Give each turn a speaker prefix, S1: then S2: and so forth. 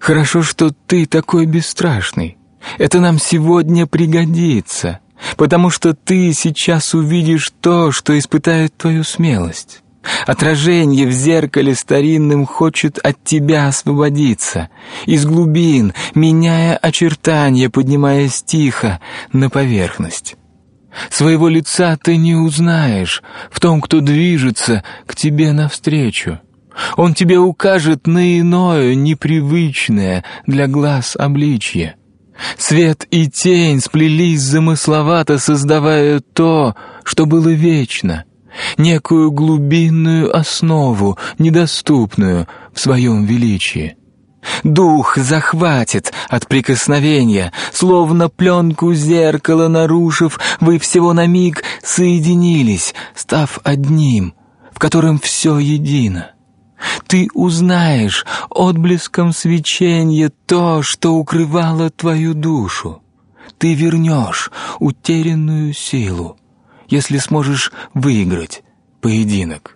S1: Хорошо, что ты такой бесстрашный. Это нам сегодня пригодится, потому что ты сейчас увидишь то, что испытает твою смелость. Отражение в зеркале старинном хочет от тебя освободиться, из глубин, меняя очертания, поднимаясь тихо на поверхность. Своего лица ты не узнаешь в том, кто движется к тебе навстречу. Он тебе укажет на иное, непривычное для глаз обличье. Свет и тень сплелись замысловато, создавая то, что было вечно, некую глубинную основу, недоступную в своем величии. Дух захватит от прикосновения, словно пленку зеркала нарушив, вы всего на миг соединились, став одним, в котором все едино. Ты узнаешь отблеском свечения то, что укрывало твою душу. Ты вернешь утерянную силу, если сможешь выиграть поединок.